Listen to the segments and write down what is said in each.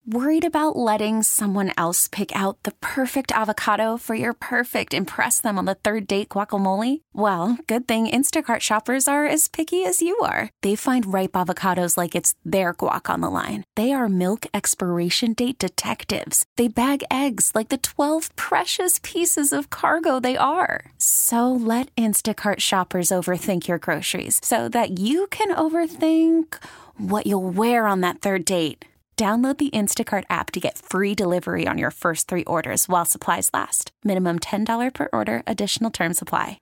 Worried about letting someone else pick out the perfect avocado for your perfect impress them on the third date guacamole? Well, good thing Instacart shoppers are as picky as you are. They find ripe avocados like it's their guac on the line. They are milk expiration date detectives. They bag eggs like the 12 precious pieces of cargo they are. So let Instacart shoppers overthink your groceries so that you can overthink what you'll wear on that third date. Download the Instacart app to get free delivery on your first 3 orders while supplies last. Minimum $10 per order. Additional terms apply.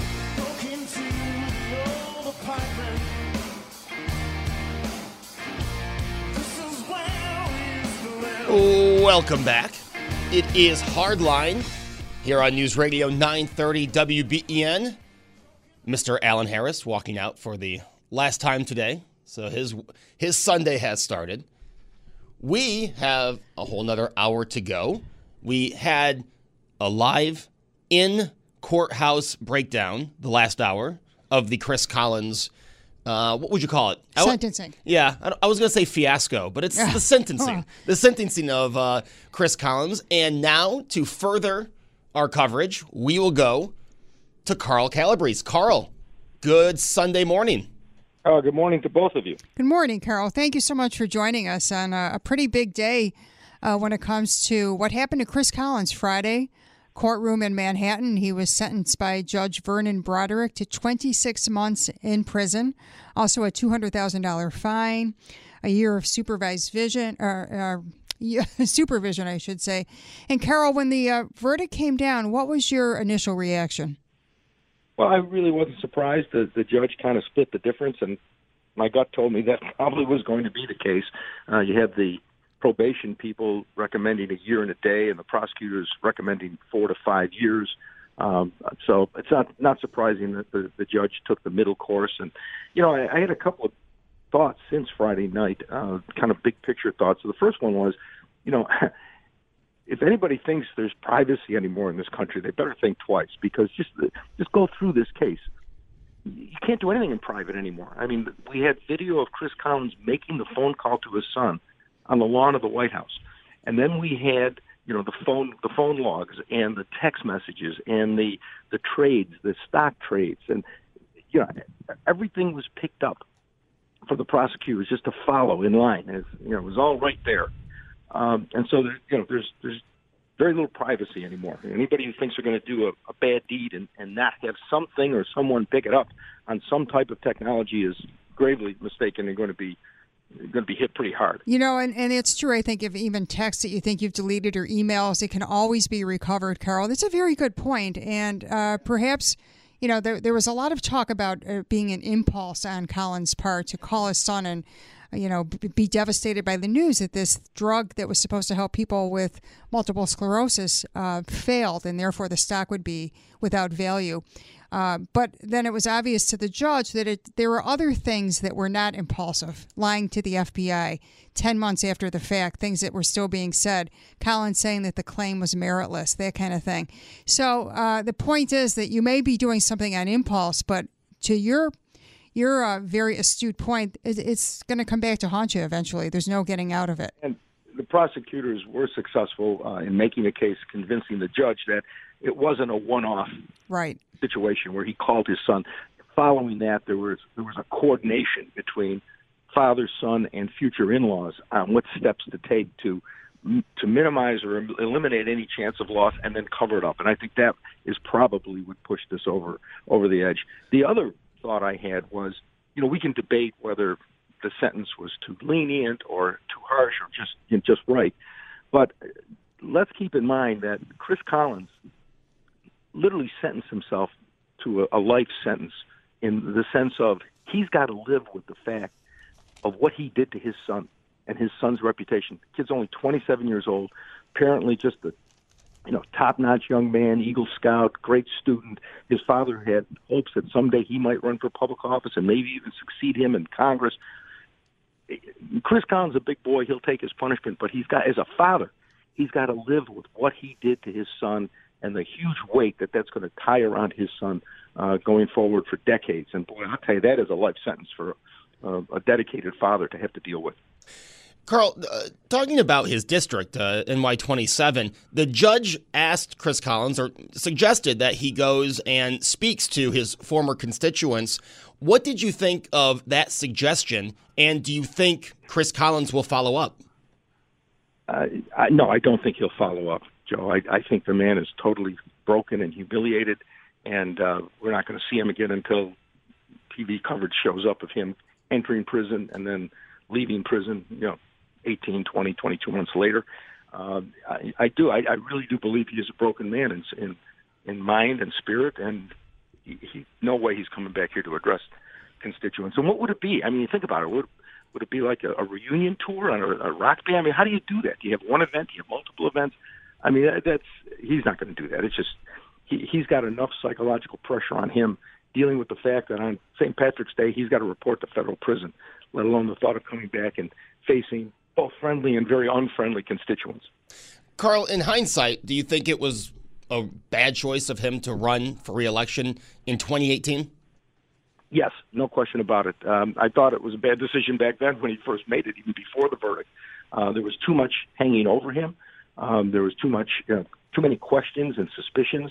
Welcome back. It is Hardline here on News Radio 930 WBEN. Mr. Alan Harris walking out for the last time today. So his Sunday has started. We have a whole nother hour to go. We had a live in-courthouse breakdown the last hour of the Chris Collins, what would you call it? Sentencing. Yeah, I was going to say fiasco, but it's the sentencing. The sentencing of Chris Collins. And now, to further our coverage, we will go to Carl Calabrese. Carl, good Sunday morning. Good morning to both of you. Good morning, Carol. Thank you so much for joining us on a pretty big day when it comes to what happened to Chris Collins Friday. Courtroom in Manhattan. He was sentenced by Judge Vernon Broderick to 26 months in prison, also a $200,000 fine, a year of supervision, I should say. And Carol, when the verdict came down, what was your initial reaction? Well, I really wasn't surprised that the judge kind of split the difference, and my gut told me that probably was going to be the case. You had the probation people recommending a year and a day, and the prosecutors recommending 4 to 5 years. So it's not surprising that the judge took the middle course. And, I had a couple of thoughts since Friday night, kind of big picture thoughts. So the first one was, if anybody thinks there's privacy anymore in this country, they better think twice, because just go through this case. You can't do anything in private anymore. I mean, we had video of Chris Collins making the phone call to his son on the lawn of the White House. And then we had, the phone logs and the text messages and the trades, the stock trades. And, everything was picked up for the prosecutors just to follow in line. It was all right there. And so there's very little privacy anymore. Anybody who thinks they're going to do a bad deed and not have something or someone pick it up on some type of technology is gravely mistaken and going to be hit pretty hard. And it's true. I think if even texts that you think you've deleted or emails, it can always be recovered, Carol. That's a very good point. And perhaps, there was a lot of talk about being an impulse on Collins' part to call his son and be devastated by the news that this drug that was supposed to help people with multiple sclerosis failed, and therefore the stock would be without value. But then it was obvious to the judge that there were other things that were not impulsive, lying to the FBI 10 months after the fact, things that were still being said, Collins saying that the claim was meritless, that kind of thing. So the point is that you may be doing something on impulse, but to your very astute point, it's going to come back to haunt you eventually. There's no getting out of it. And the prosecutors were successful in making a case, convincing the judge that it wasn't a one-off situation where he called his son. Following that, there was a coordination between father, son, and future in-laws on what steps to take to minimize or eliminate any chance of loss and then cover it up. And I think that is probably what pushed this over the edge. The other thought I had was, we can debate whether the sentence was too lenient or too harsh or just right. But let's keep in mind that Chris Collins literally sentenced himself to a life sentence in the sense of he's got to live with the fact of what he did to his son and his son's reputation. The kid's only 27 years old, apparently just a top-notch young man, Eagle Scout, great student. His father had hopes that someday he might run for public office and maybe even succeed him in Congress. Chris Collins is a big boy. He'll take his punishment, but as a father, he's got to live with what he did to his son and the huge weight that's going to tie around his son going forward for decades. And boy, I'll tell you, that is a life sentence for a dedicated father to have to deal with. Carl, talking about his district, NY27, the judge asked Chris Collins, or suggested that he goes and speaks to his former constituents. What did you think of that suggestion, and do you think Chris Collins will follow up? No, I don't think he'll follow up, Joe. I think the man is totally broken and humiliated, and we're not going to see him again until TV coverage shows up of him entering prison and then leaving prison, 18, 20, 22 months later. I really do believe he is a broken man in mind and spirit, and he no way he's coming back here to address constituents. And what would it be? I mean, think about it. Would it be like a reunion tour on a rock band? I mean, how do you do that? Do you have one event? Do you have multiple events? I mean, he's not going to do that. It's just he's got enough psychological pressure on him dealing with the fact that on St. Patrick's Day he's got to report to federal prison, let alone the thought of coming back and facing both friendly and very unfriendly constituents. Carl, in hindsight, do you think it was a bad choice of him to run for re-election in 2018? Yes, no question about it. I thought it was a bad decision back then when he first made it, even before the verdict. There was too much hanging over him. There was too many questions and suspicions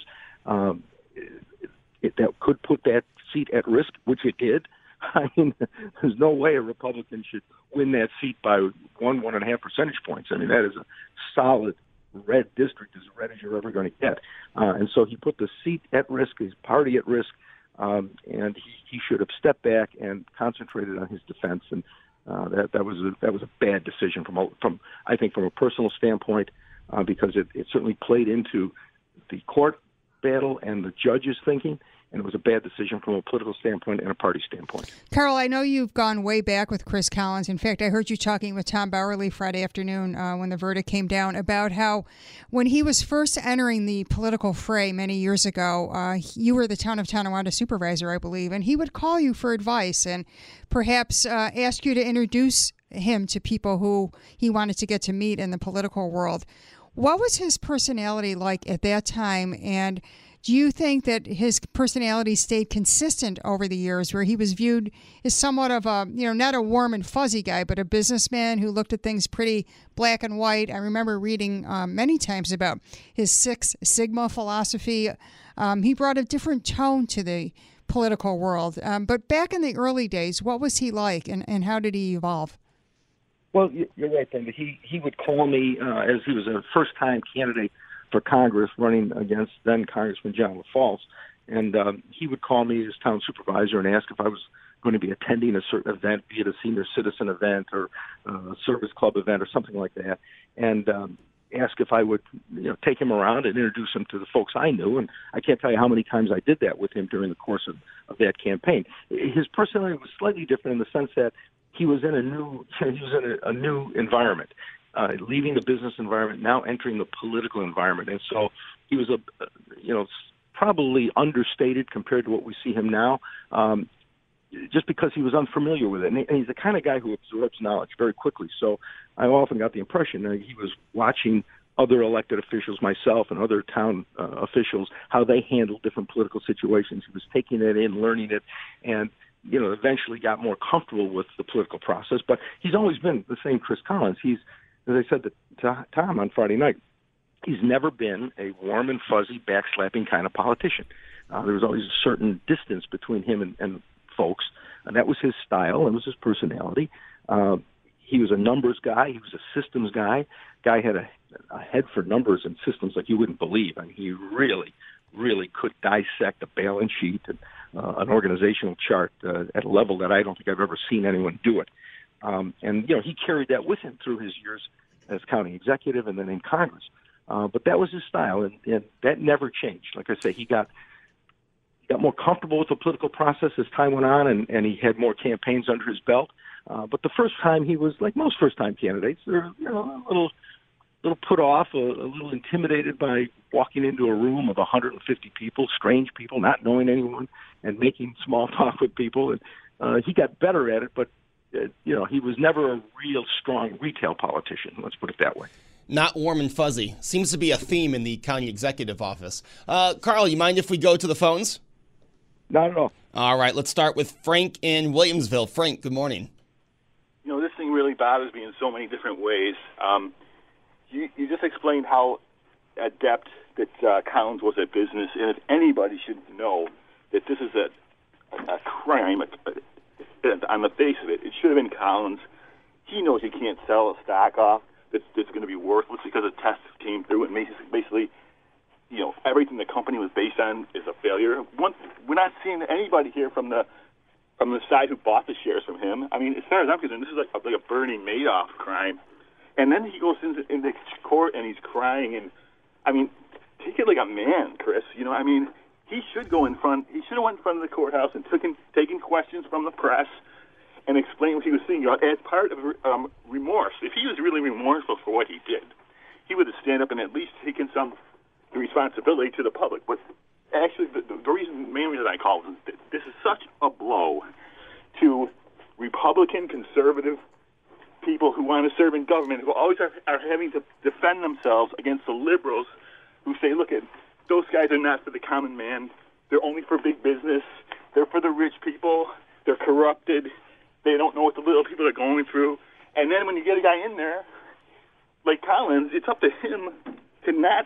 that could put that seat at risk, which it did. I mean, there's no way a Republican should win that seat by 1.5 percentage points. I mean, that is a solid red district, as red as you're ever going to get. And so he put the seat at risk, his party at risk, and he should have stepped back and concentrated on his defense. And that was a bad decision from I think from a personal standpoint, because it certainly played into the court battle and the judge's thinking. And it was a bad decision from a political standpoint and a party standpoint. Carl, I know you've gone way back with Chris Collins. In fact, I heard you talking with Tom Bowerly Friday afternoon when the verdict came down about how when he was first entering the political fray many years ago, you were the town of Tonawanda supervisor, I believe, and he would call you for advice and perhaps ask you to introduce him to people who he wanted to get to meet in the political world. What was his personality like at that time, and do you think that his personality stayed consistent over the years, where he was viewed as somewhat of a, not a warm and fuzzy guy, but a businessman who looked at things pretty black and white? I remember reading many times about his Six Sigma philosophy. He brought a different tone to the political world. But back in the early days, what was he like, and how did he evolve? Well, you're right, Ben. He would call me as he was a first-time candidate for Congress running against then Congressman John LaFalce. And he would call me as town supervisor and ask if I was going to be attending a certain event, be it a senior citizen event or a service club event or something like that, and ask if I would take him around and introduce him to the folks I knew. And I can't tell you how many times I did that with him during the course of that campaign. His personality was slightly different in the sense that he was in a new environment. Leaving the business environment, now entering the political environment. And so he was probably understated compared to what we see him now, just because he was unfamiliar with it. And he's the kind of guy who absorbs knowledge very quickly. So I often got the impression that he was watching other elected officials, myself and other town officials, how they handled different political situations. He was taking it in, learning it, and eventually got more comfortable with the political process. But he's always been the same Chris Collins. He's, as I said to Tom on Friday night, he's never been a warm and fuzzy, backslapping kind of politician. There was always a certain distance between him and folks, and that was his style and was his personality. He was a numbers guy. He was a systems guy. Guy had a head for numbers and systems like you wouldn't believe. I mean, he really, really could dissect a balance sheet and an organizational chart at a level that I don't think I've ever seen anyone do it. And he carried that with him through his years as county executive and then in Congress. But that was his style, and that never changed. Like I say, he got more comfortable with the political process as time went on, and he had more campaigns under his belt. But the first time he was like most first-time candidates, they're a little put off, a little intimidated by walking into a room of 150 people, strange people, not knowing anyone, and making small talk with people. And he got better at it, but he was never a real strong retail politician. Let's put it that way. Not warm and fuzzy. Seems to be a theme in the county executive office. Carl, you mind if we go to the phones? Not at all. All right, let's start with Frank in Williamsville. Frank, good morning. This thing really really bothers me in so many different ways. You just explained how adept that Collins was at business, and if anybody should know that this is a crime on the face of it, it should have been Collins. He knows he can't sell a stock off that's going to be worthless because a test came through and basically, everything the company was based on is a failure. We're not seeing anybody here from the side who bought the shares from him. I mean, as far as I'm concerned, this is like a Bernie Madoff crime. And then he goes into court and he's crying. And I mean, take it like a man, Chris. He should go in front. He should have went in front of the courthouse and taken questions from the press and explain what he was thinking as part of remorse. If he was really remorseful for what he did, he would have stand up and at least taken some responsibility to the public. But actually, the main reason I called is that this is such a blow to Republican, conservative people who want to serve in government, who always are having to defend themselves against the liberals who say, look, those guys are not for the common man. They're only for big business. They're for the rich people. They're corrupted. They don't know what the little people are going through. And then when you get a guy in there like Collins, it's up to him to not,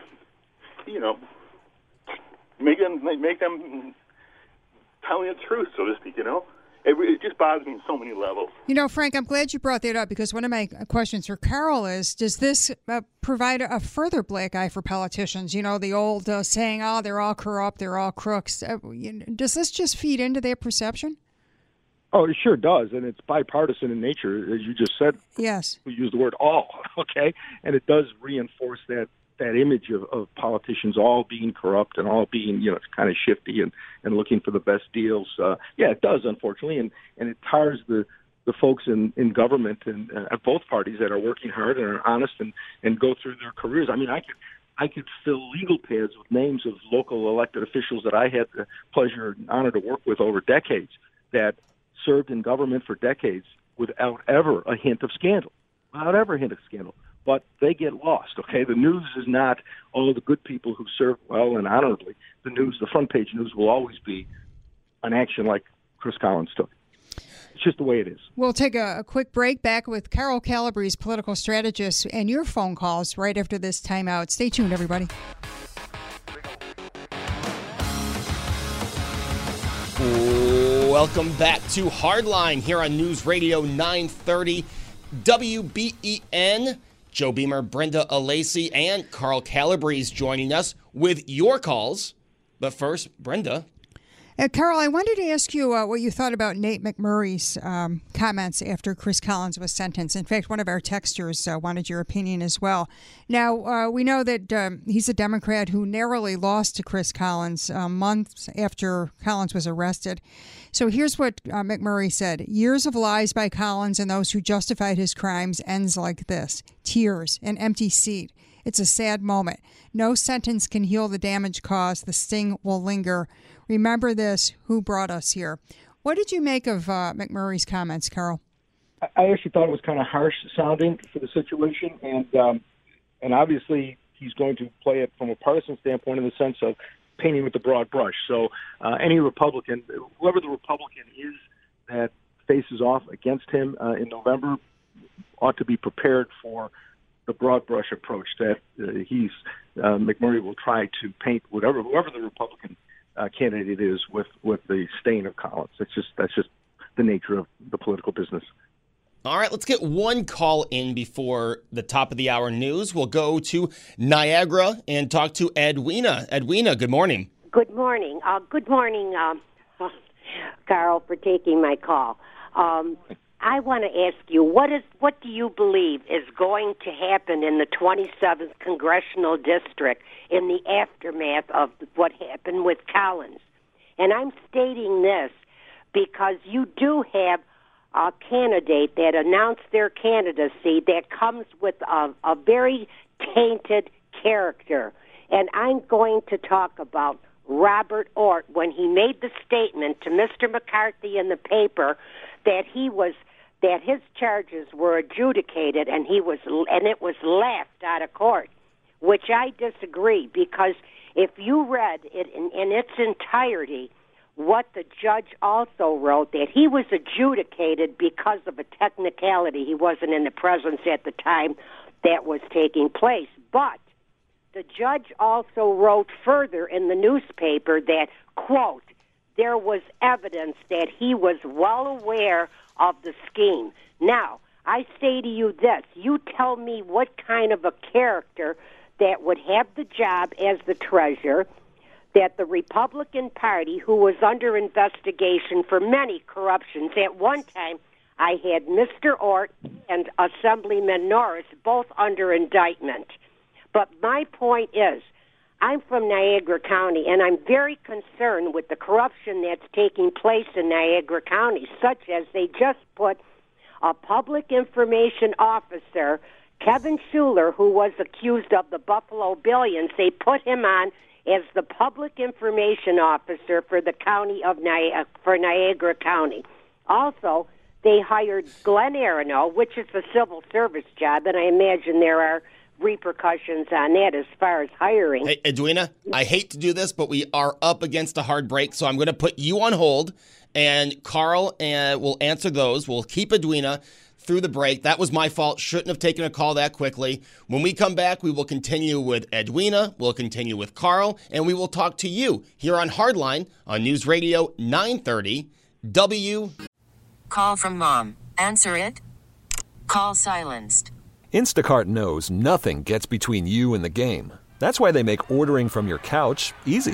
make them telling the truth, so to speak, It just bothers me on so many levels. Frank, I'm glad you brought that up because one of my questions for Carol is, does this provide a further black eye for politicians? The old saying, they're all corrupt, they're all crooks. Does this just feed into their perception? Oh, it sure does, and it's bipartisan in nature, as you just said. Yes. We use the word all, okay? And it does reinforce that image of politicians all being corrupt and all being, kind of shifty and looking for the best deals. It does, unfortunately, and it tires the folks in government and at both parties that are working hard and are honest and go through their careers. I mean, I could fill legal pads with names of local elected officials that I had the pleasure and honor to work with over decades that served in government for decades without ever a hint of scandal. But they get lost, okay? The news is not all of the good people who serve well and honorably. The front page news will always be an action like Chris Collins took. It's just the way it is. We'll take a quick break. Back with Carol Calabrese, political strategist, and your phone calls right after this timeout. Stay tuned, everybody. Welcome back to Hardline here on News Radio 930 WBEN. Joe Beamer, Brenda Alesi, and Carl Calabrese joining us with your calls. But first, Brenda. Carol, I wanted to ask you what you thought about Nate McMurray's comments after Chris Collins was sentenced. In fact, one of our texters wanted your opinion as well. Now, we know that he's a Democrat who narrowly lost to Chris Collins months after Collins was arrested. So here's what McMurray said. Years of lies by Collins and those who justified his crimes ends like this. Tears, an empty seat. It's a sad moment. No sentence can heal the damage caused. The sting will linger. Remember this, who brought us here. What did you make of McMurray's comments, Carol? I actually thought it was kind of harsh sounding for the situation, and obviously he's going to play it from a partisan standpoint in the sense of painting with the broad brush. So any Republican, whoever the Republican is that faces off against him in November, ought to be prepared for the broad brush approach that McMurray will try to paint whoever the Republican candidate is with the stain of Collins. That's just the nature of the political business. All right, let's get one call in before the top of the hour news. We'll go to Niagara and talk to Edwina. Edwina, good morning. Good morning. Good morning, Carl, for taking my call. I want to ask you, what do you believe is going to happen in the 27th Congressional District in the aftermath of what happened with Collins? And I'm stating this because you do have a candidate that announced their candidacy that comes with a very tainted character. And I'm going to talk about Robert Ortt when he made the statement to Mr. McCarthy in the paper that his charges were adjudicated and it was laughed out of court, which I disagree, because if you read it in its entirety, what the judge also wrote, that he was adjudicated because of a technicality. He wasn't in the presence at the time that was taking place. But the judge also wrote further in the newspaper that, quote, there was evidence that he was well aware of the scheme. Now, I say to you this, you tell me what kind of a character that would have the job as the treasurer, that the Republican Party, who was under investigation for many corruptions, at one time I had Mr. Ort and Assemblyman Norris both under indictment. But my point is, I'm from Niagara County, and I'm very concerned with the corruption that's taking place in Niagara County, such as they just put a public information officer, Kevin Schuler, who was accused of the Buffalo Billions. They put him on as the public information officer for the county of Niagara County. Also, they hired Glenn Aronow, which is a civil service job, and I imagine there are repercussions on that as far as hiring. Hey, Edwina, I hate to do this, but we are up against a hard break, so I'm going to put you on hold, and Carl will answer those. We'll keep Edwina through the break. That was my fault. Shouldn't have taken a call that quickly. When we come back, we will continue with Edwina, we'll continue with Carl, and we will talk to you here on Hardline on News Radio 930 W. Call from mom. Answer it. Call silenced. Instacart knows nothing gets between you and the game. That's why they make ordering from your couch easy.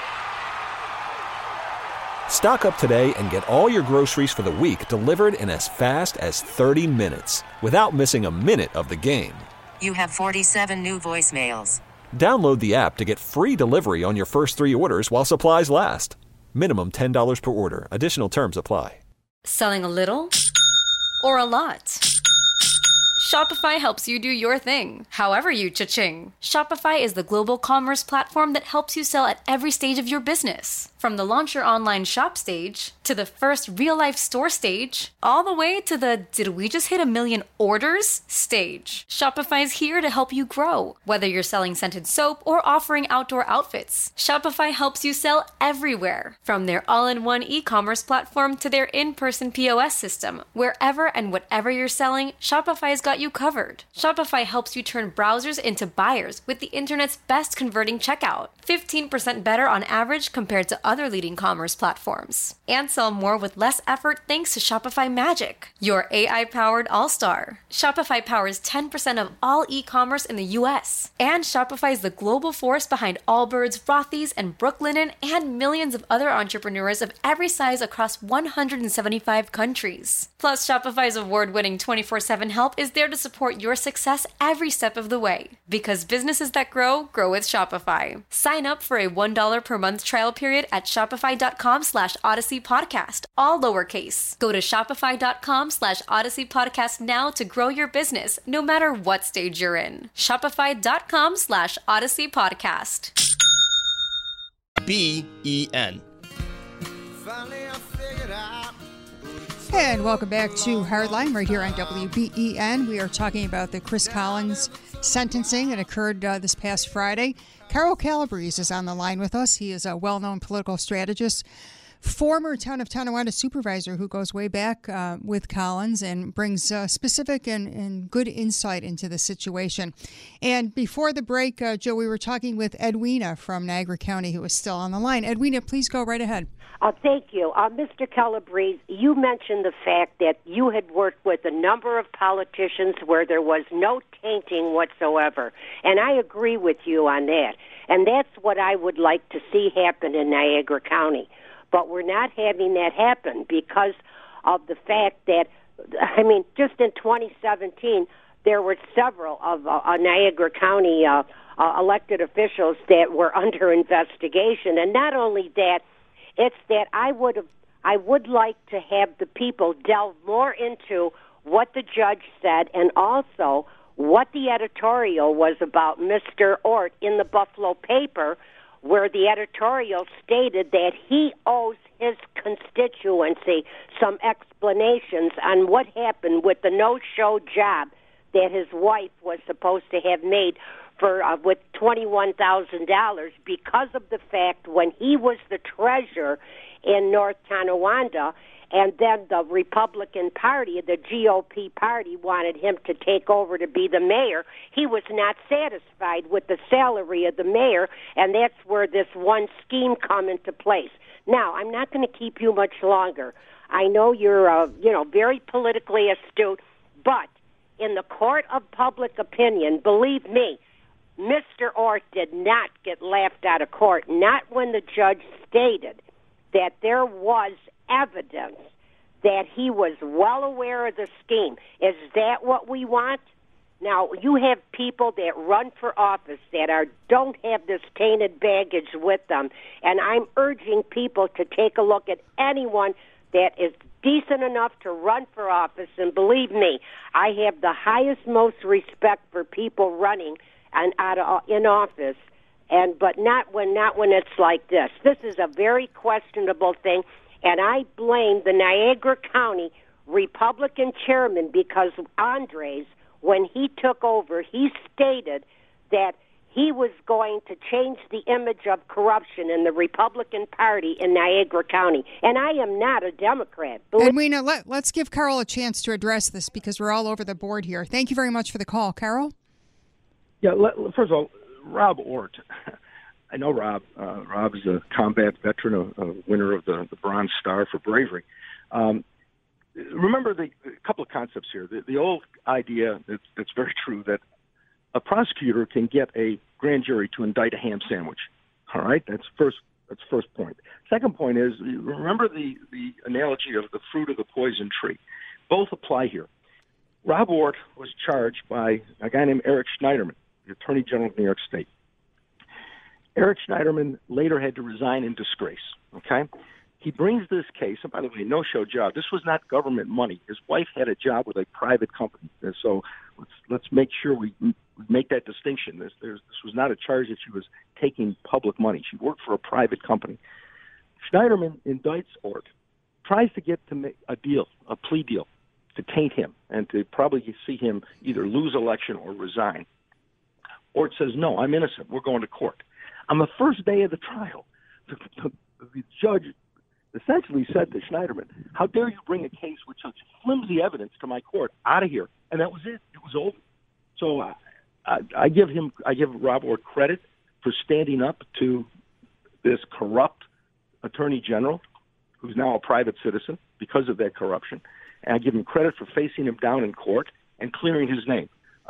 Stock up today and get all your groceries for the week delivered in as fast as 30 minutes without missing a minute of the game. You have 47 new voicemails. Download the app to get free delivery on your first 3 orders while supplies last. Minimum $10 per order. Additional terms apply. Selling a little or a lot? Shopify helps you do your thing, however you cha-ching. Shopify is the global commerce platform that helps you sell at every stage of your business. From the launch your online shop stage, to the first real-life store stage, all the way to the did we just hit 1 million orders stage. Shopify's here to help you grow. Whether you're selling scented soap or offering outdoor outfits, Shopify helps you sell everywhere. From their all-in-one e-commerce platform to their in-person POS system, wherever and whatever you're selling, Shopify's got you covered. Shopify helps you turn browsers into buyers with the internet's best converting checkout. 15% better on average compared to other leading commerce platforms. And sell more with less effort thanks to Shopify Magic, your AI-powered all-star. Shopify powers 10% of all e-commerce in the U.S. And Shopify is the global force behind Allbirds, Rothy's, and Brooklinen, and millions of other entrepreneurs of every size across 175 countries. Plus, Shopify's award-winning 24/7 help is there to support your success every step of the way. Because businesses that grow with Shopify. Sign up for a $1 per month trial period at shopify.com/Odyssey Podcast, all lowercase. Go to shopify.com/Odyssey Podcast now to grow your business, no matter what stage you're in. Shopify.com/Odyssey Podcast. BEN. And welcome back to Hardline right here on WBEN. We are talking about the Chris Collins sentencing that occurred this past Friday. Carl Calabrese is on the line with us. He is a well-known political strategist, former Town of Tonawanda supervisor who goes way back with Collins and brings specific and good insight into the situation. And before the break, Joe, we were talking with Edwina from Niagara County, who is still on the line. Edwina, please go right ahead. Thank you. Mr. Calabrese, you mentioned the fact that you had worked with a number of politicians where there was no tainting whatsoever. And I agree with you on that. And that's what I would like to see happen in Niagara County. But we're not having that happen because of the fact that, I mean, just in 2017, there were several of Niagara County elected officials that were under investigation. And not only that, it's that I would like to have the people delve more into what the judge said and also what the editorial was about Mr. Ort in the Buffalo paper, where the editorial stated that he owes his constituency some explanations on what happened with the no-show job that his wife was supposed to have made for with $21,000 because of the fact when he was the treasurer in North Tonawanda, and then the Republican Party, the GOP party, wanted him to take over to be the mayor. He was not satisfied with the salary of the mayor, and that's where this one scheme come into place. Now, I'm not going to keep you much longer. I know you're, very politically astute, but in the court of public opinion, believe me, Mr. Ort did not get laughed out of court, not when the judge stated that there was evidence that he was well aware of the scheme. Is that what we want? Now, you have people that run for office that don't have this tainted baggage with them, and I'm urging people to take a look at anyone that is decent enough to run for office, and believe me, I have the highest, most respect for people running in office, but not when it's like this. This is a very questionable thing, and I blame the Niagara County Republican chairman because Andres, when he took over, he stated that he was going to change the image of corruption in the Republican Party in Niagara County. And I am not a Democrat. And let's give Carol a chance to address this because we're all over the board here. Thank you very much for the call. Carol? Yeah, first of all, Rob Ort. I know Rob. Rob is a combat veteran, a winner of the Bronze Star for bravery. Remember a couple of concepts here. The old idea that's very true that a prosecutor can get a grand jury to indict a ham sandwich. All right, that's first point. Second point is remember the analogy of the fruit of the poison tree. Both apply here. Rob Ort was charged by a guy named Eric Schneiderman, the Attorney General of New York State. Eric Schneiderman later had to resign in disgrace. Okay. He brings this case, and by the way, no-show job. This was not government money. His wife had a job with a private company, and so let's make sure we make that distinction. This was not a charge that she was taking public money. She worked for a private company. Schneiderman indicts Ort, tries to get to make a plea deal, to taint him and to probably see him either lose election or resign. Ort says, no, I'm innocent. We're going to court. On the first day of the trial, the judge essentially said to Schneiderman, how dare you bring a case with such flimsy evidence to my court? Out of here. And that was it. It was over. So I give Rob Ort credit for standing up to this corrupt attorney general who's now a private citizen because of that corruption. And I give him credit for facing him down in court and clearing his name.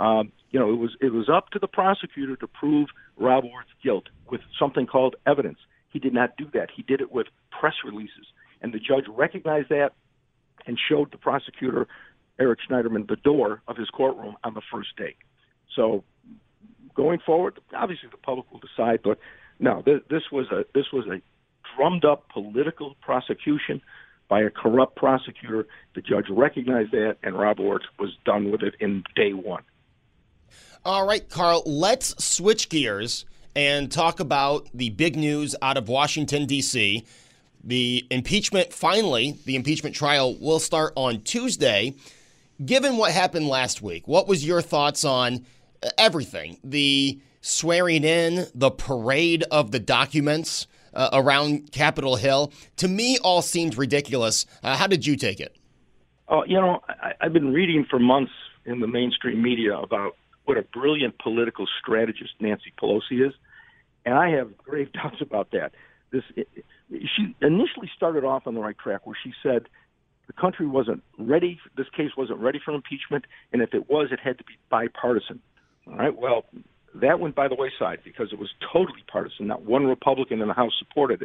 It was up to the prosecutor to prove Rob Ort's guilt with something called evidence. He did not do that. He did it with press releases. And the judge recognized that and showed the prosecutor, Eric Schneiderman, the door of his courtroom on the first day. So going forward, obviously the public will decide, but no, this was a drummed up political prosecution by a corrupt prosecutor. The judge recognized that, and Rob Ort was done with it in day one. All right, Carl, let's switch gears and talk about the big news out of Washington, D.C. The impeachment trial will start on Tuesday. Given what happened last week, what was your thoughts on everything? The swearing in, the parade of the documents around Capitol Hill. To me, all seemed ridiculous. How did you take it? I've been reading for months in the mainstream media about what a brilliant political strategist Nancy Pelosi is, and I have grave doubts about that. She initially started off on the right track where she said the country wasn't ready, this case wasn't ready for impeachment, and if it was, it had to be bipartisan. All right, well, that went by the wayside because it was totally partisan. Not one Republican in the House supported it.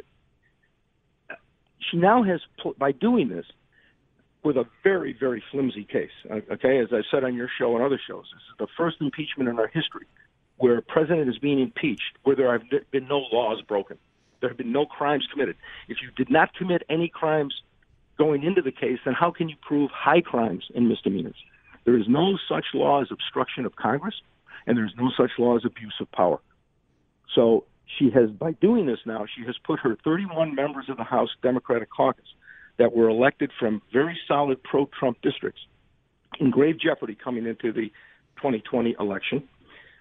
She now has, by doing this, with a very, very flimsy case, okay, as I said on your show and other shows, this is the first impeachment in our history where a president is being impeached, where there have been no laws broken. There have been no crimes committed. If you did not commit any crimes going into the case, then how can you prove high crimes and misdemeanors? There is no such law as obstruction of Congress, and there's no such law as abuse of power. So she has, by doing this now, she has put her 31 members of the House Democratic Caucus that were elected from very solid pro-Trump districts in grave jeopardy coming into the 2020 election.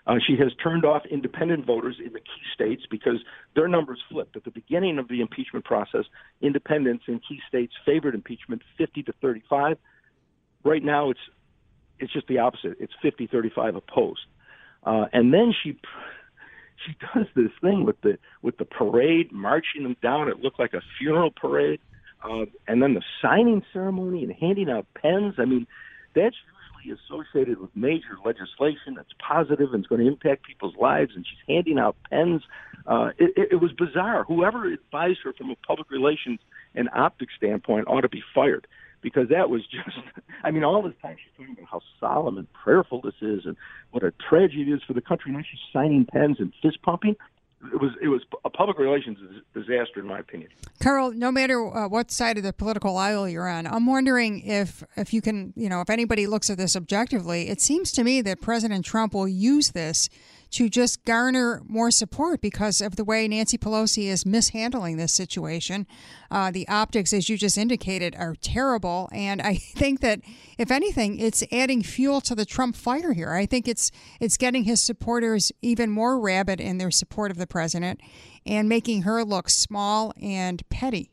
She has turned off independent voters in the key states because their numbers flipped. At the beginning of the impeachment process, independents in key states favored impeachment 50-35. Right now, it's just the opposite. It's 50-35 opposed. And then she does this thing with the parade, marching them down. It looked like a funeral parade. And then the signing ceremony and handing out pens. I mean, that's usually associated with major legislation that's positive and is going to impact people's lives, and she's handing out pens. It was bizarre. Whoever advised her from a public relations and optics standpoint ought to be fired, because that was just, I mean, all this time she's talking about how solemn and prayerful this is and what a tragedy it is for the country. Now she's signing pens and fist pumping. It was a public relations disaster, in my opinion. Carl, no matter what side of the political aisle you're on, I'm wondering if you can, if anybody looks at this objectively, it seems to me that President Trump will use this to just garner more support because of the way Nancy Pelosi is mishandling this situation. The optics, as you just indicated, are terrible. And I think that, if anything, it's adding fuel to the Trump fire here. I think it's getting his supporters even more rabid in their support of the president and making her look small and petty.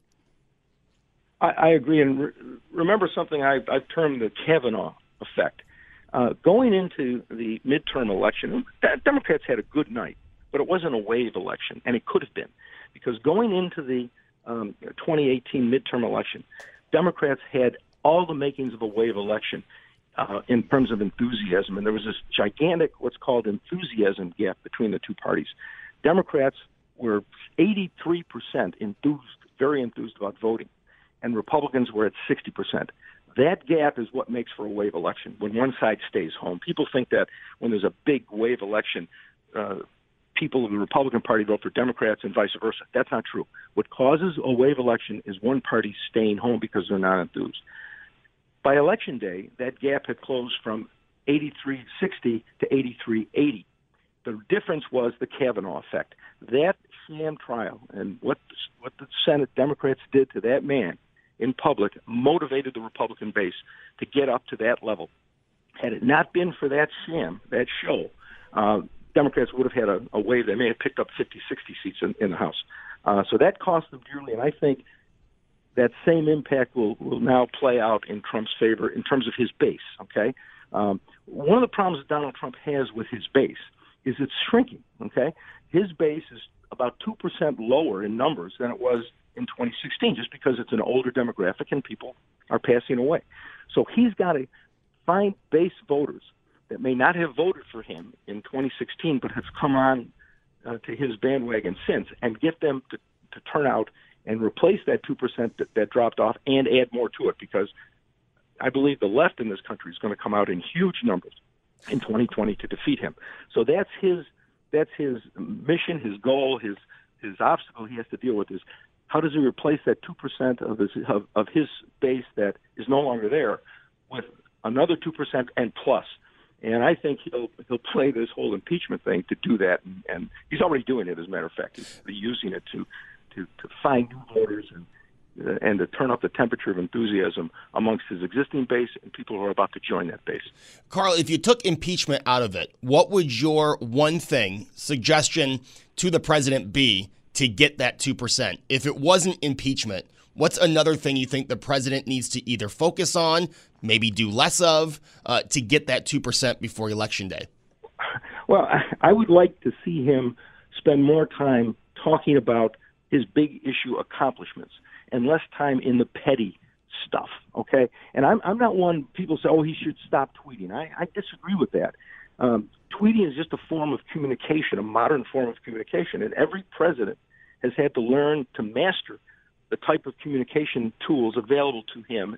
I agree. And remember something I've termed the Kavanaugh effect. Going into the midterm election, Democrats had a good night, but it wasn't a wave election, and it could have been, because going into the 2018 midterm election, Democrats had all the makings of a wave election in terms of enthusiasm, and there was this gigantic, what's called enthusiasm gap between the two parties. Democrats were 83% enthused, very enthused about voting, and Republicans were at 60%. That gap is what makes for a wave election, when one side stays home. People think that when there's a big wave election, people in the Republican Party vote for Democrats and vice versa. That's not true. What causes a wave election is one party staying home because they're not enthused. By Election Day, that gap had closed from 83-60 to 83-80. The difference was the Kavanaugh effect. That sham trial and what the Senate Democrats did to that man in public motivated the Republican base to get up to that level. Had it not been for that sham, that show, Democrats would have had a wave. They may have picked up 50, 60 seats in the House. So that cost them dearly, and I think that same impact will now play out in Trump's favor in terms of his base, okay? One of the problems that Donald Trump has with his base is it's shrinking, okay? His base is about 2% lower in numbers than it was in 2016, just because it's an older demographic and people are passing away. So he's got to find base voters that may not have voted for him in 2016 but have come on to his bandwagon since, and get them to turn out and replace that 2% that dropped off and add more to it, because I believe the left in this country is going to come out in huge numbers in 2020 to defeat him. So that's his mission, his goal, his obstacle he has to deal with is, how does he replace that 2% of his base that is no longer there with another 2% and plus? And I think he'll play this whole impeachment thing to do that, and he's already doing it. As a matter of fact, he's using it to find new voters and to turn up the temperature of enthusiasm amongst his existing base and people who are about to join that base. Carl, if you took impeachment out of it, what would your one suggestion to the president be to get that 2%? If it wasn't impeachment, what's another thing you think the president needs to either focus on, maybe do less of, to get that 2% before Election Day? Well, I would like to see him spend more time talking about his big issue accomplishments and less time in the petty stuff, okay? And I'm not one, people say, oh, he should stop tweeting. I disagree with that. Tweeting is just a form of communication, a modern form of communication, and every president has had to learn to master the type of communication tools available to him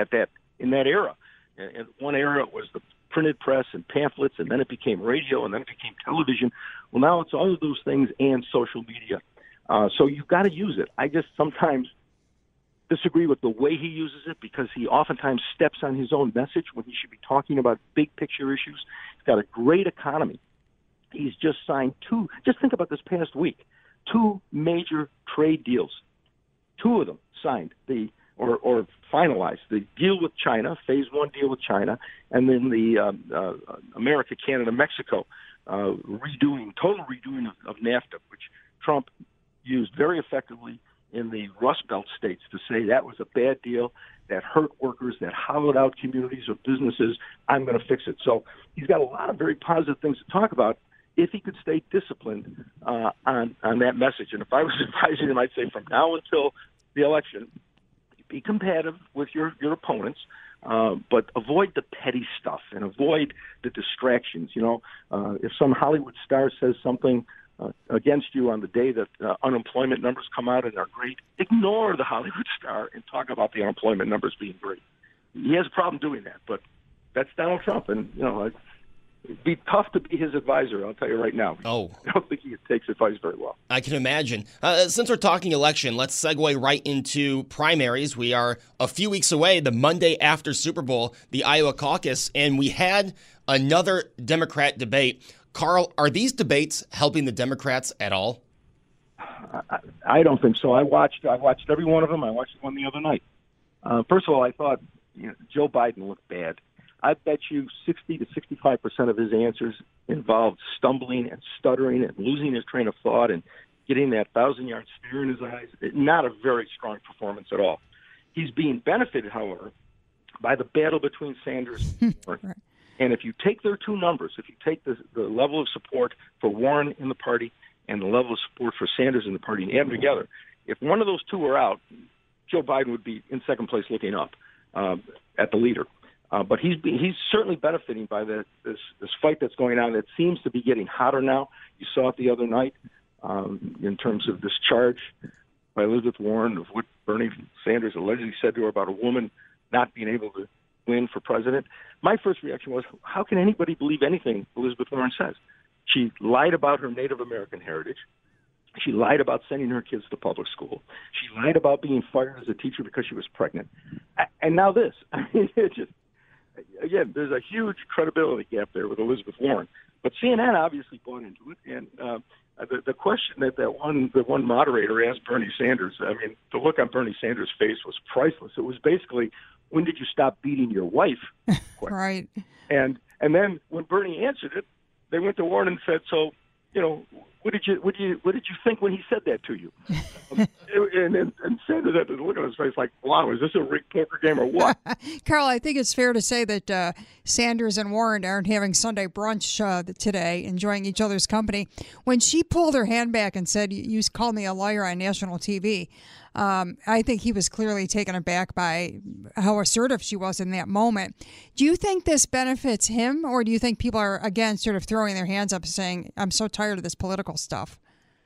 in that era. And one era it was the printed press and pamphlets, and then it became radio, and then it became television. Well, now it's all of those things and social media. So you've got to use it. I just sometimes disagree with the way he uses it, because he oftentimes steps on his own message when he should be talking about big picture issues. He's got a great economy. He's just signed just think about this past week, 2 major trade deals. 2 of them signed or finalized. The deal with China, phase 1 deal with China, and then the America, Canada, Mexico total redoing of NAFTA, which Trump used very effectively in the Rust Belt states to say that was a bad deal, that hurt workers, that hollowed out communities or businesses. I'm going to fix it. So he's got a lot of very positive things to talk about if he could stay disciplined on that message. And if I was advising him, I'd say from now until the election, be combative with your opponents, but avoid the petty stuff and avoid the distractions. If some Hollywood star says something against you on the day that unemployment numbers come out and are great, ignore the Hollywood star and talk about the unemployment numbers being great. He has a problem doing that, but that's Donald Trump, and it'd be tough to be his advisor, I'll tell you right now. Oh. I don't think he takes advice very well. I can imagine. Since we're talking election, let's segue right into primaries. We are a few weeks away, the Monday after Super Bowl, the Iowa caucus, and we had another Democrat debate. Carl, are these debates helping the Democrats at all? I don't think so. I watched every one of them. I watched one the other night. First of all, I thought Joe Biden looked bad. I bet you 60 to 65% of his answers involved stumbling and stuttering and losing his train of thought and getting that 1,000-yard stare in his eyes. Not a very strong performance at all. He's being benefited, however, by the battle between Sanders and Warren. And if you take their two numbers, if you take the level of support for Warren in the party and the level of support for Sanders in the party and add them together, if one of those two were out, Joe Biden would be in second place looking up at the leader. But he's certainly benefiting by this fight that's going on that seems to be getting hotter now. You saw it the other night in terms of this charge by Elizabeth Warren of what Bernie Sanders allegedly said to her about a woman not being able to win for president. My first reaction was, how can anybody believe anything Elizabeth Warren says? She lied about her Native American heritage. She lied about sending her kids to public school. She lied about being fired as a teacher because she was pregnant. And now this. I mean, it's just, again, there's a huge credibility gap there with Elizabeth Warren. But CNN obviously bought into it. And the question that the one moderator asked Bernie Sanders, I mean, the look on Bernie Sanders' face was priceless. It was basically, when did you stop beating your wife? Right. And then when Bernie answered it, they went to Warren and said, so, what did you think when he said that to you? And Sanders had to look at his face like, wow, is this a rigged poker game or what? Carl, I think it's fair to say that Sanders and Warren aren't having Sunday brunch today, enjoying each other's company. When she pulled her hand back and said, you called me a liar on national TV, I think he was clearly taken aback by how assertive she was in that moment. Do you think this benefits him, or do you think people are, again, sort of throwing their hands up saying, I'm so tired of this political stuff?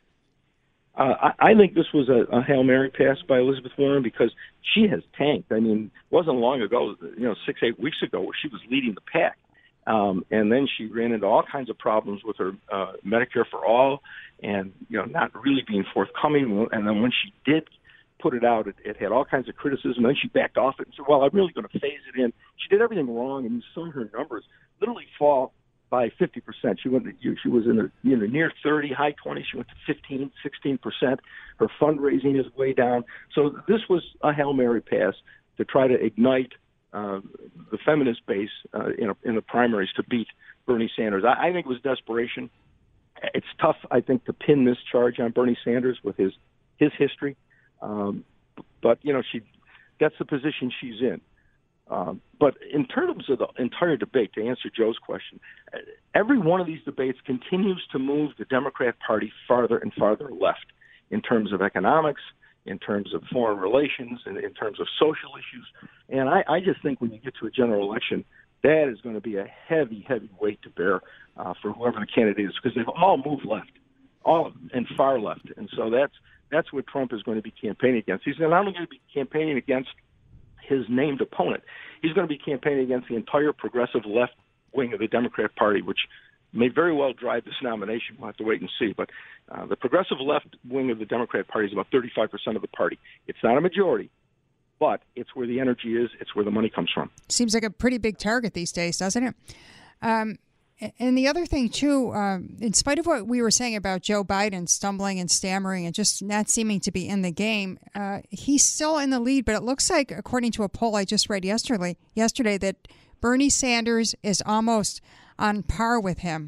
I think this was a Hail Mary pass by Elizabeth Warren because she has tanked. I mean, it wasn't long ago, 6-8 weeks ago, where she was leading the pack. And then she ran into all kinds of problems with her Medicare for All and, not really being forthcoming. And then when she did put it out, it had all kinds of criticism. Then she backed off it and said, well, I'm really going to phase it in. She did everything wrong, and you saw her numbers literally fall by 50%. She was in the near 30, high 20s. She went to 15, 16%. Her fundraising is way down. So this was a Hail Mary pass to try to ignite the feminist base in the primaries to beat Bernie Sanders. I think it was desperation. It's tough, I think, to pin this charge on Bernie Sanders with his history. But that's the position she's in. But in terms of the entire debate, to answer Joe's question, every one of these debates continues to move the Democrat Party farther and farther left in terms of economics, in terms of foreign relations, and in terms of social issues. And I just think when you get to a general election, that is going to be a heavy, heavy weight to bear for whoever the candidate is, because they've all moved left, all and far left. And so that's what Trump is going to be campaigning against. He's not only going to be campaigning against his named opponent, he's going to be campaigning against the entire progressive left wing of the Democrat Party, which may very well drive this nomination. We'll have to wait and see. But the progressive left wing of the Democrat Party is about 35% of the party. It's not a majority, but it's where the energy is. It's where the money comes from. Seems like a pretty big target these days, doesn't it? And the other thing, too, in spite of what we were saying about Joe Biden stumbling and stammering and just not seeming to be in the game, he's still in the lead. But it looks like, according to a poll I just read yesterday, that Bernie Sanders is almost on par with him.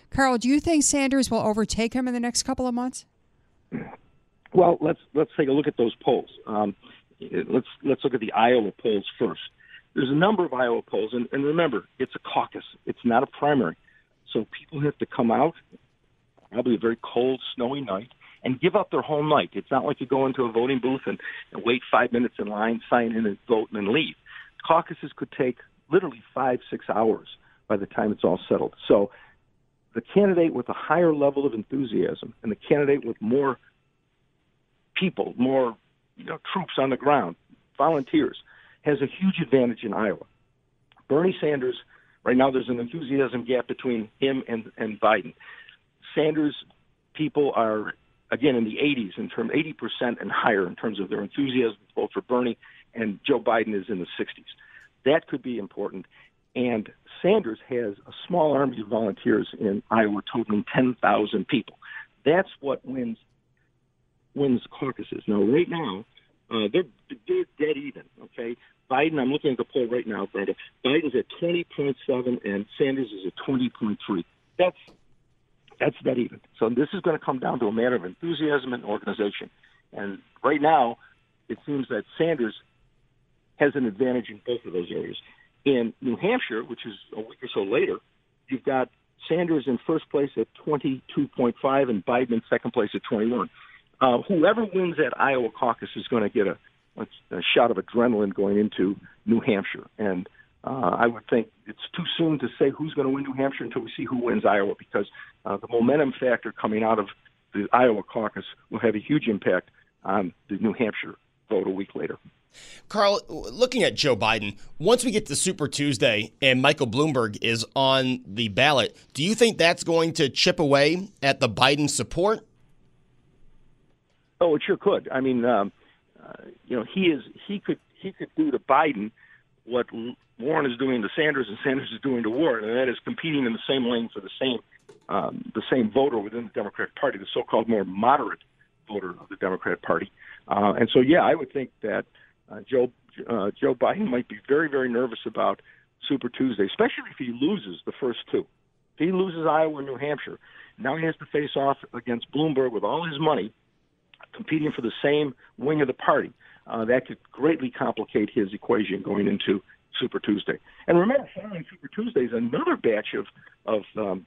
Carl, do you think Sanders will overtake him in the next couple of months? Well, let's take a look at those polls. Let's look at the Iowa polls first. There's a number of Iowa polls, and remember, it's a caucus. It's not a primary. So people have to come out, probably a very cold, snowy night, and give up their whole night. It's not like you go into a voting booth and wait 5 minutes in line, sign in and vote, and then leave. Caucuses could take literally 5-6 hours by the time it's all settled. So the candidate with a higher level of enthusiasm and the candidate with more people, more troops on the ground, volunteers, has a huge advantage in Iowa. Bernie Sanders, right now there's an enthusiasm gap between him and Biden. Sanders people are, again, in the 80s, 80% and higher in terms of their enthusiasm to vote for Bernie, and Joe Biden is in the 60s. That could be important. And Sanders has a small army of volunteers in Iowa totaling 10,000 people. That's what wins caucuses. Now, right now, they're dead even, okay? Biden, I'm looking at the poll right now, Brenda. Biden's at 20.7 and Sanders is at 20.3. That's dead even. So this is going to come down to a matter of enthusiasm and organization. And right now, it seems that Sanders has an advantage in both of those areas. In New Hampshire, which is a week or so later, you've got Sanders in first place at 22.5 and Biden in second place at 21. Whoever wins that Iowa caucus is going to get a shot of adrenaline going into New Hampshire. And I would think it's too soon to say who's going to win New Hampshire until we see who wins Iowa, because the momentum factor coming out of the Iowa caucus will have a huge impact on the New Hampshire vote a week later. Carl, looking at Joe Biden, once we get to Super Tuesday and Michael Bloomberg is on the ballot, do you think that's going to chip away at the Biden support? Oh, it sure could. I mean, he could do to Biden what Warren is doing to Sanders and Sanders is doing to Warren, and that is competing in the same lane for the same voter within the Democratic Party, the so-called more moderate voter of the Democratic Party. And so, yeah, I would think that Joe Biden might be very, very nervous about Super Tuesday, especially if he loses the first two. If he loses Iowa and New Hampshire, now he has to face off against Bloomberg with all his money, competing for the same wing of the party. That could greatly complicate his equation going into Super Tuesday. And remember, following Super Tuesday is another batch of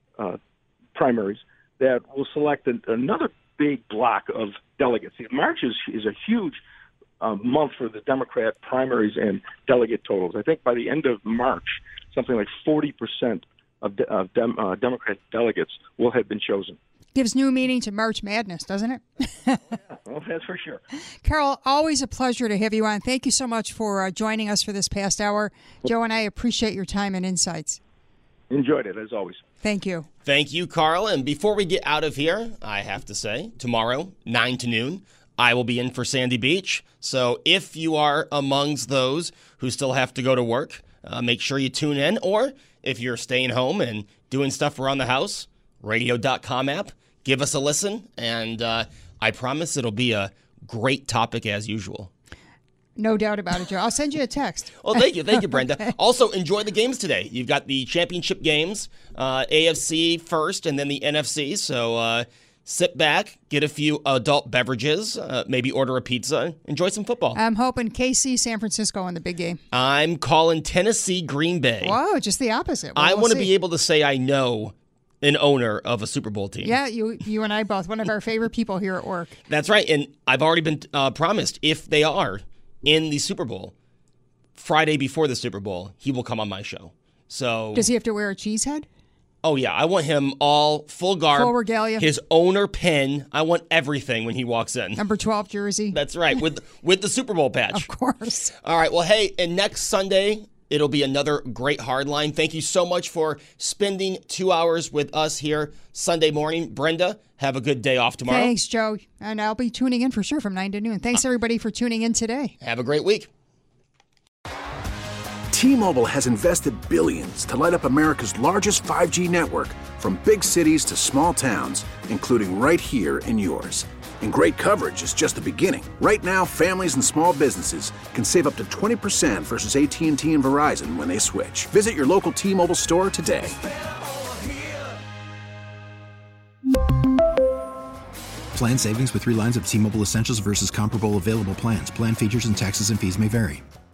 primaries that will select another big block of delegates. March is a huge month for the Democrat primaries and delegate totals. I think by the end of March, something like 40% of Democrat delegates will have been chosen. Gives new meaning to March Madness, doesn't it? Well, that's for sure. Carol, always a pleasure to have you on. Thank you so much for joining us for this past hour. Joe and I appreciate your time and insights. Enjoyed it, as always. Thank you. Thank you, Carl. And before we get out of here, I have to say, tomorrow, 9 to noon, I will be in for Sandy Beach. So if you are amongst those who still have to go to work, make sure you tune in. Or if you're staying home and doing stuff around the house, radio.com app, give us a listen. And I promise it'll be a great topic as usual. No doubt about it, Joe. I'll send you a text. Well, thank you, Brenda. Also, enjoy the games today. You've got the championship games, AFC first and then the NFC. So sit back, get a few adult beverages, maybe order a pizza, enjoy some football. I'm hoping KC, San Francisco in the big game. I'm calling Tennessee, Green Bay. Whoa, just the opposite. Well, I want to be able to say I know an owner of a Super Bowl team. Yeah, you and I both. One of our favorite people here at work. That's right. And I've already been promised, if they are in the Super Bowl, Friday before the Super Bowl, he will come on my show. So does he have to wear a cheese head? Oh, yeah. I want him all full garb. Full regalia. His owner pin. I want everything when he walks in. Number 12 jersey. That's right. With the Super Bowl patch. Of course. All right. Well, hey, and next Sunday, it'll be another great Hardline. Thank you so much for spending 2 hours with us here Sunday morning. Brenda, have a good day off tomorrow. Thanks, Joe. And I'll be tuning in for sure from 9 to noon. Thanks, everybody, for tuning in today. Have a great week. T-Mobile has invested billions to light up America's largest 5G network, from big cities to small towns, including right here in yours. And great coverage is just the beginning. Right now, families and small businesses can save up to 20% versus AT&T and Verizon when they switch. Visit your local T-Mobile store today. Plan savings with 3 lines of T-Mobile Essentials versus comparable available plans. Plan features and taxes and fees may vary.